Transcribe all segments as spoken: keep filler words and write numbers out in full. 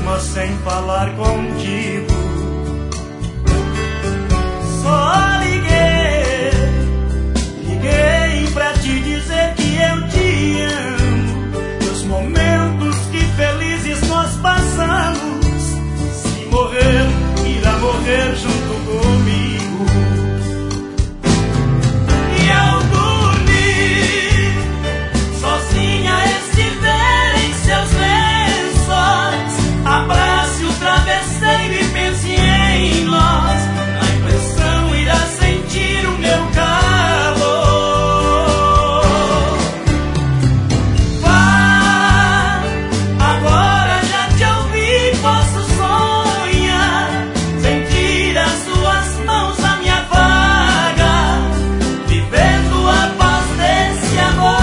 cama sem falar contigo. Só liguei, liguei pra te dizer que eu te amo. E os momentos que felizes nós passamos, se morrer, irá morrer junto comigo. E ao dormir, sozinha estiver em seus lençóis, abrace o travesseiro e pense em nós. Na impressão irá sentir o meu calor. Vá, agora já te ouvi, posso sonhar, sentir as suas mãos na minha vaga, vivendo a paz desse amor.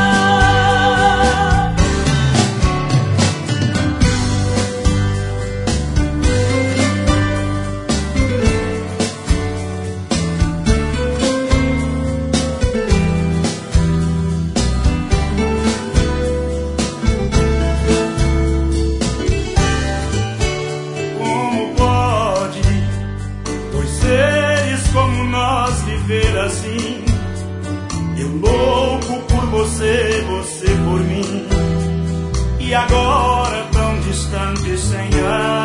Como pode dois seres como nós viver assim? Eu louco por você, você por mim, e agora tão distante sem ar.